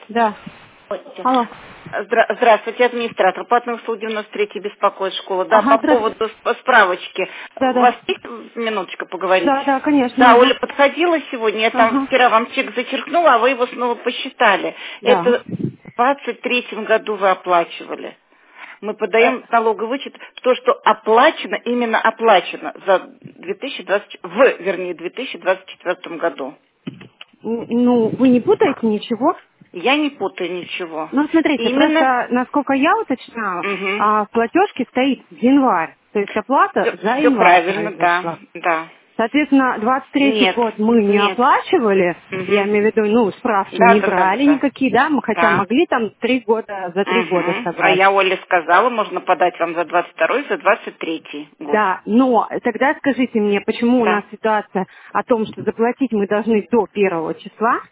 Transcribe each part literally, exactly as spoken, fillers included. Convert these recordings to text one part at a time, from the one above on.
Да. Здравствуйте. Алло. Здра- Здравствуйте, администратор. Платные услуги у нас третий беспокоит школа. Да, Ага, по здравствуйте. поводу сп- справочки. Да, У вас да. есть минуточка поговорить? Да, да, конечно, Да, ага. Оля подходила сегодня, я там Ага. вчера вам чек зачеркнула, а вы его снова посчитали. Да. Это в двадцать третьем году вы оплачивали. Мы Э, подаем налоговый вычет, то, что оплачено, именно оплачено за две тысячи двадцать, в, вернее, две тысячи двадцать четвёртом году. н- Ну, вы не путаете ничего? Я не путаю ничего. Ну, смотрите, Именно, просто, насколько я уточняла, угу. а, в платежке стоит январь. То есть оплата за Все январь правильно, да, произошла. да. Соответственно, двадцать третий Нет, год мы не нет. оплачивали, я Угу. имею в виду, ну, справки Да, не да, да, да, брали да. никакие, да, мы хотя Да. могли там три года, за три года Угу. А собрать. я Оле сказала, можно подать вам за двадцать второй, за двадцать третий год. Да, но тогда скажите мне, почему у Да. нас ситуация о том, что заплатить мы должны до первого числа,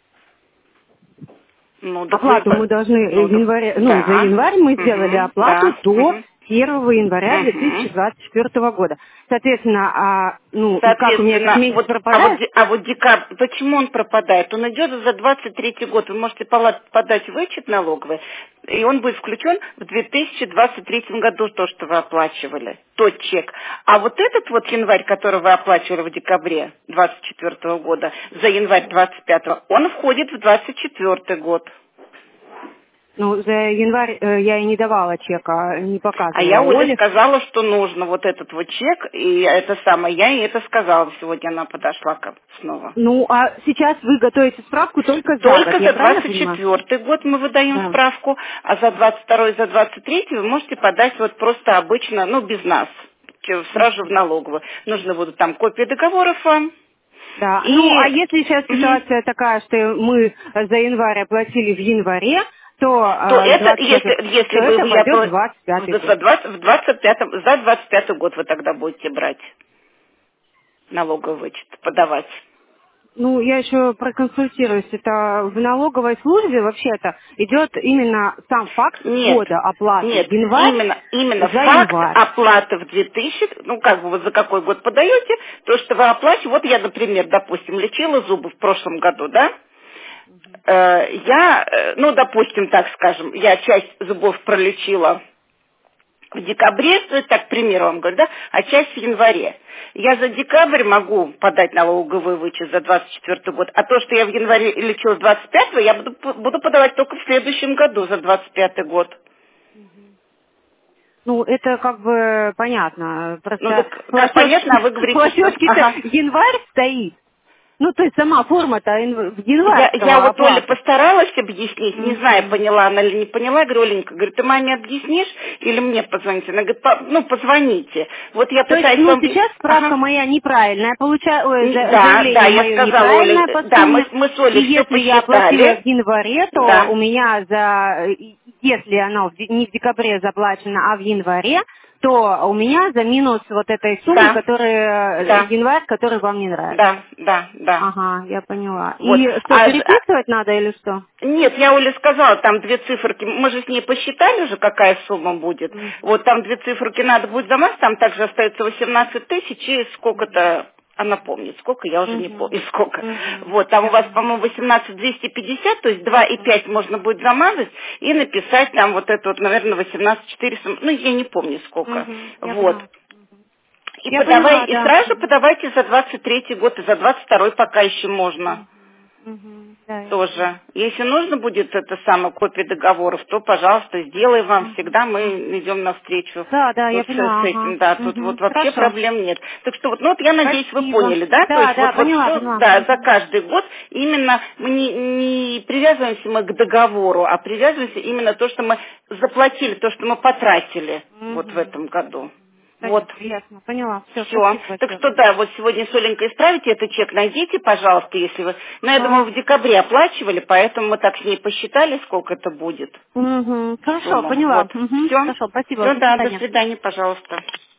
Ну, так вы... оплату мы должны э, Ну, так... января, ну, за Да. январь мы сделали Угу. оплату Да. до Угу. первого января две тысячи Угу. двадцать четвёртого года. Соответственно, а, ну, и как у меня этот Соответственно, месяц вот, а вот, пропадает? де- а вот декабрь, почему он пропадает? Он идет за двадцать третий год. Вы можете пола- подать вычет налоговый, и он будет включен в две тысячи двадцать третьем году, то, что вы оплачивали, тот чек. А вот этот вот январь, который вы оплачивали в декабре двадцать четвёртого года, за январь двадцать пятого, он входит в двадцать четвёртый год. Ну, за январь э, я и не давала чека, не А я показывала Оле Оле. сказала, что нужно вот этот вот чек, и это самое, я ей это сказала. Сегодня она подошла ко снова. Ну, а сейчас вы готовите справку только за год, Только я за правильно двадцать понимаю? четвёртый год мы выдаем Да. справку, а за двадцать второй, за двадцать третий вы можете подать вот просто обычно, ну, без нас, че- сразу в налоговую. Нужны будут там копии договоров вам. Да, ну И а если сейчас мгм, ситуация такая, что мы за январь оплатили в январе, то то э, это, двадцать пятый, если, если то вы это я пойдет про- двадцать пятый в- за, год. двадцать в двадцать пятом, за двадцать пятый год вы тогда будете брать налоговый вычет, подавать. Ну, я еще проконсультируюсь. Это в налоговой службе вообще-то идет именно сам факт Нет, ввода оплаты в нет, январь именно, именно за факт январь. оплаты в две тысячи, ну как бы вы за какой год подаете, то, что вы оплачиваете, вот я, например, допустим, лечила зубы в прошлом году, да, Э, я, э, ну, допустим, так скажем, я часть зубов пролечила в декабре, ну, это так, к примеру вам говорю, да, а часть в январе. Я за декабрь могу подать налоговый вычет за двадцать четвёртый год, а то, что я в январе лечила двадцать пятого, я буду, буду подавать только в следующем году за двадцать пятый год. Ну, это как бы понятно. Ну, Просто так, как платежки, понятно, а вы говорите, что... платежки-то Ага. январь стоит. Ну, то есть сама форма-то ин- Я, я январского вот Оле оплаты. постаралась объяснить, не знаю, Мгм. поняла она или не поняла, говорю, Оленька, говорю, ты маме объяснишь или мне позвоните? Она говорит, «По- ну, позвоните. Вот я То есть, пытаюсь ну, вам... объяс- сейчас справка Ага. моя неправильная, получаю, ой, Н- за- Да, да, заявление я мое сказала Оле, неправильное э, по да, мы, сумме, мы с и Олей все если я оплатила в посчитали, январе, то да, у меня за, если оно в де- не в декабре заплачено, а в январе, то у меня за минус вот этой суммы, да, которая, э, да, январь, который вам не нравится. да, да, да. Ага, я поняла. Вот. И что, А, з- а, переписывать надо или что? нет, я Оле сказала, там две циферки, мы же с ней посчитали уже, какая сумма будет. Мгм. Вот там две циферки надо будет за нас, там также остается восемнадцать тысяч и сколько-то, она помнит, сколько, я уже не Мгм. помню сколько. Мгм. Вот, там у Я вас, поняла. по-моему, восемнадцать двести пятьдесят, то есть два и пять можно будет замазать и написать там вот это вот, наверное, восемнадцать четыреста, ну, я не помню сколько. Мгм. Я Вот. поняла. И Я подавай, поняла, и да. сразу же Мгм. подавайте за двадцать третий год, и за двадцать второй пока еще можно. Мгм. Да, я поняла. Тоже. Если нужно будет это самое копия договоров, то, пожалуйста, сделай вам. Всегда мы идем навстречу. Да, да, я Вот с, с поняла, этим, ага. да, тут вот Мгм. вообще Хорошо. проблем нет. Так что вот, ну вот я надеюсь, вы Спасибо. поняли, да? То Да, есть да, вот, вот поняла, все, поняла. да, за Мгм. каждый год именно мы не, не привязываемся мы к договору, а привязываемся именно то, что мы заплатили, то, что мы потратили вот в Мгм. этом году. Вот. Понятно, ясно. Поняла. Все, Все. спасибо Так большое. что да, вот сегодня с Оленькой исправите этот чек, найдите, пожалуйста, если вы... Ну, я думаю, Ага. в декабре оплачивали, поэтому мы так с ней посчитали, сколько это будет, Мгм. Хорошо, сумму. поняла. Вот. Мгм. Все. Хорошо, спасибо. Все, До да, до свидания. свидания, пожалуйста.